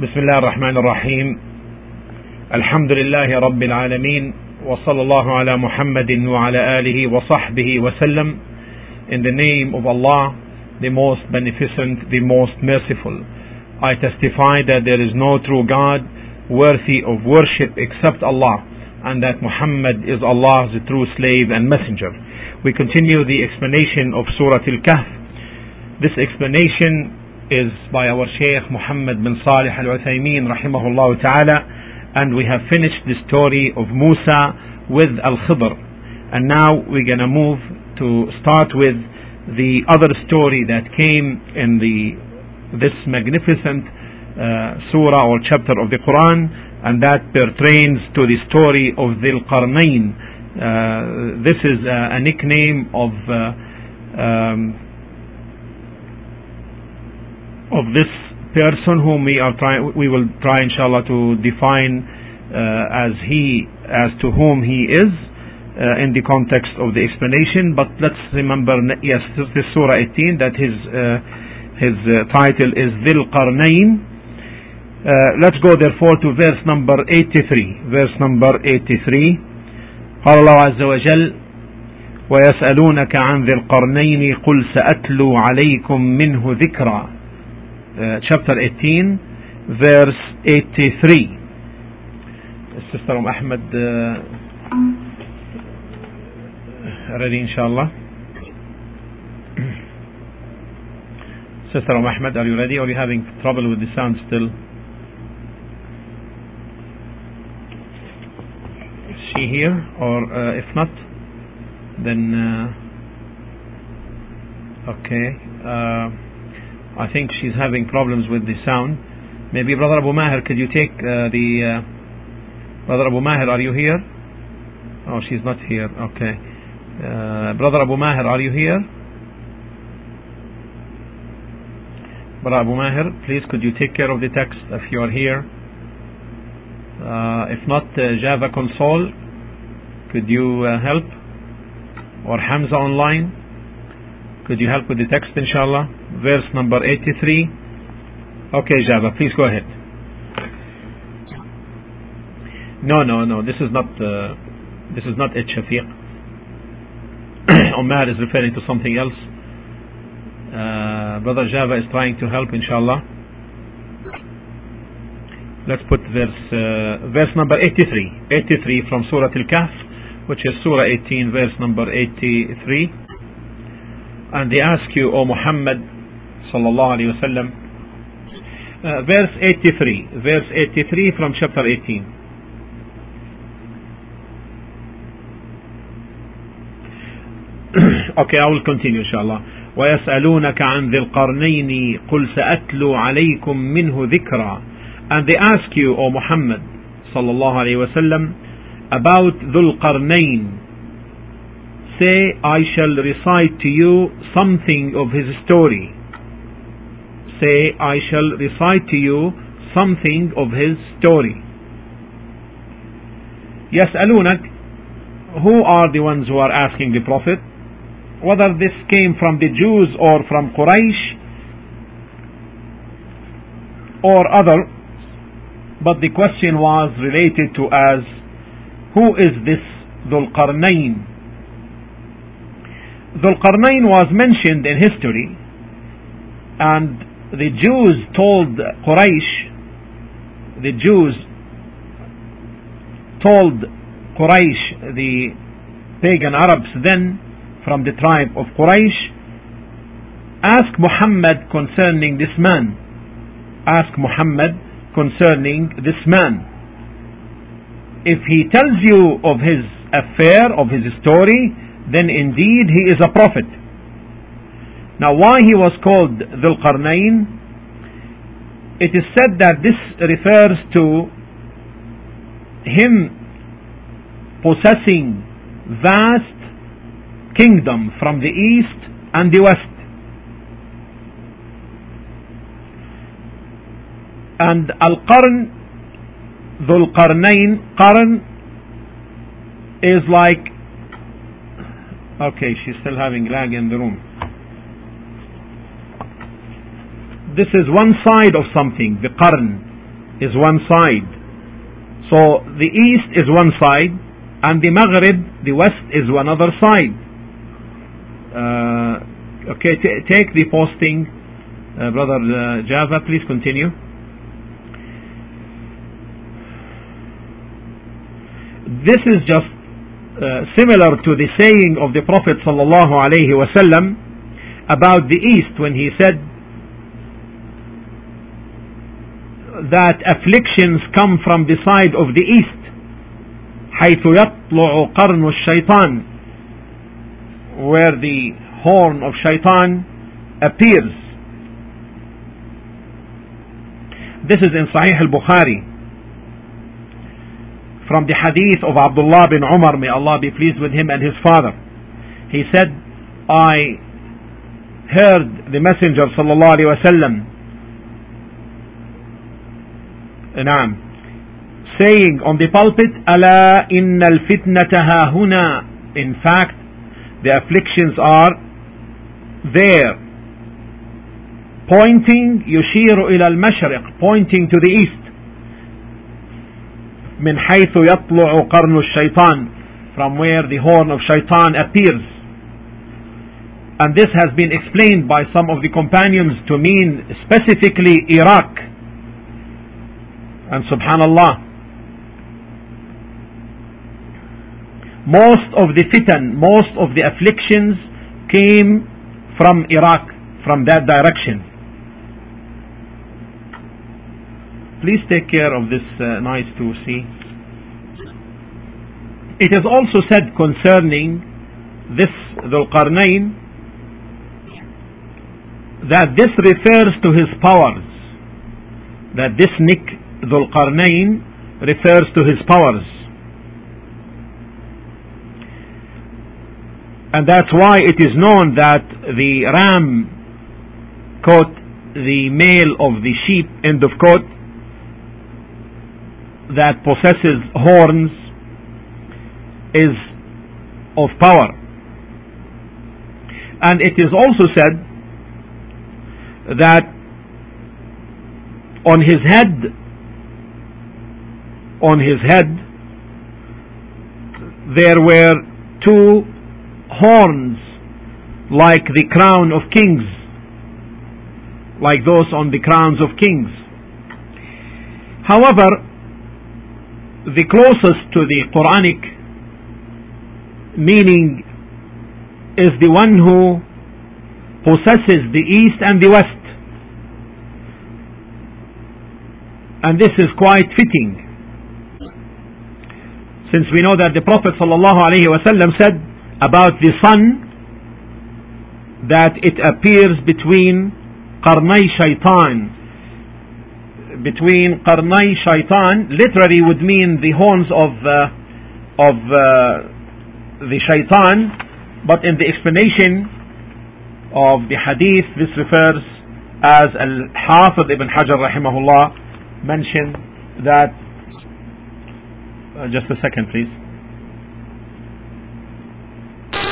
بسم الله الرحمن الرحيم. الحمد لله رب العالمين، وصلى الله على محمد وعلى آله وصحبه وسلم. In the name of Allah, the most beneficent, the most merciful, I testify that there is no true God worthy of worship except Allah, and that Muhammad is Allah's true slave and messenger. We continue the explanation of Surah Al-Kahf. This explanation is by our Shaykh Muhammad bin Salih Al-Uthaymeen rahimahullah ta'ala, and we have finished the story of Musa with Al-Khidr, and now we're going to move to start with the other story that came in this magnificent surah or chapter of the Quran, and that pertains to the story of Dhul Qarnayn. This is a nickname of this person whom we will try inshallah to define as to whom he is in the context of the explanation. But let's remember, yes, this is Surah 18, that his title is Dhul Qarnayn. Let's go therefore to verse number 83. Verse number 83. قال الله عز وجل: ويسألونك عن ذي القرنين قل سأتلو عليكم منه ذكرا. Chapter 18, verse 83. Sister Ahmed, ready inshallah? Sister Ahmed, are you ready, or are you having trouble with the sound still? Is she here, or if not, then okay. I think she's having problems with the sound. Maybe Brother Abu Maher, could you take Brother Abu Maher, are you here? Oh, she's not here. Okay. Brother Abu Maher, are you here? Brother Abu Maher, please could you take care of the text if you are here? If not, Java console, could you help? Or Hamza online, could you help with the text inshallah? Verse number 83. Okay, Java, please go ahead. No, this is not it, Shafiq. Omar is referring to something else. Brother Java is trying to help inshallah. Let's put verse number 83 from Surah Al-Kahf, which is Surah 18, verse number 83. And they ask you, O Muhammad sallallahu alayhi wa sallam, verse 83 from chapter 18. Okay, I will continue inshallah. وَيَسْأَلُونَكَ عَنْ ذِي الْقَرْنَيْنِ قُلْ سَأَتْلُو عَلَيْكُمْ مِنْهُ ذِكْرًا. And they ask you, O Muhammad sallallahu alayhi wa sallam, about Dhul Qarnayn. Say, I shall recite to you something of his story. Say, I shall recite to you something of his story. يسألونك, who are the ones who are asking the Prophet? Whether this came from the Jews or from Quraysh or other, but the question was related to as, who is this Dhul Qarnayn? Dhul Qarnayn was mentioned in history, and the Jews told Quraysh, the pagan Arabs then from the tribe of Quraysh, ask Muhammad concerning this man. Ask Muhammad concerning this man. If he tells you of his affair, of his story, then indeed he is a prophet. Now, why he was called Dhul Qarnayn? It is said that this refers to him possessing vast kingdom from the east and the west. And Al-Qarn, Dhul Qarnayn, Qarn is like, okay, she's still having lag in the room. This is one side of something, the qarn. is one side. So the east is one side, and the Maghrib, the west, is one other side. Okay, take the posting, Brother Java, please continue. This is just similar to the saying of the Prophet sallallahu alaihi wasallam about the east, when he said that afflictions come from the side of the east, حيث يطلع قرن الشيطان, where the horn of shaitan appears. This is in Sahih al-Bukhari, from the hadith of Abdullah bin Umar, may Allah be pleased with him and his father. He said, I heard the Messenger sallallahu alaihi wasallam saying on the pulpit, ألا إن الفتنة ها هنا, in fact the afflictions are there, pointing, يشير إلى المشرق, pointing to the east, من حيث يطلع قرن الشيطان, from where the horn of shaitan appears. And this has been explained by some of the companions to mean specifically Iraq. And subhanallah, most of the fitan, most of the afflictions came from Iraq, from that direction. Please take care of this nice to see. It is also said concerning this Dhul Qarnayn that this refers to his powers, that this nick Dhul Qarnayn refers to his powers. And that's why it is known that the ram, quote, the male of the sheep, end of quote, that possesses horns is of power. And it is also said that on his head there were two horns like the crown of kings, like those on the crowns of kings. However, the closest to the Quranic meaning is the one who possesses the east and the west. And this is quite fitting, since we know that the Prophet ﷺ said about the sun that it appears between qarnay shaitan. Between qarnay shaitan literally would mean the horns of the shaitan, but in the explanation of the hadith this refers, as Al-Hafidh Ibn Hajar rahimahullah mentioned, that just a second please.